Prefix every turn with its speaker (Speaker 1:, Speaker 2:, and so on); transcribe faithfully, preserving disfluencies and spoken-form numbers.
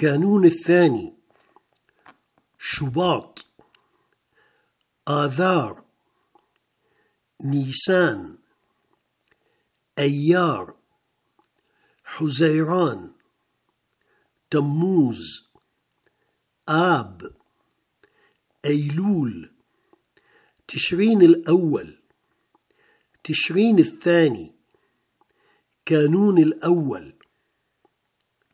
Speaker 1: كانون الثاني شباط، آذار، نيسان، أيار، حزيران، تموز، آب، أيلول، تشرين الأول، تشرين الثاني، كانون الأول،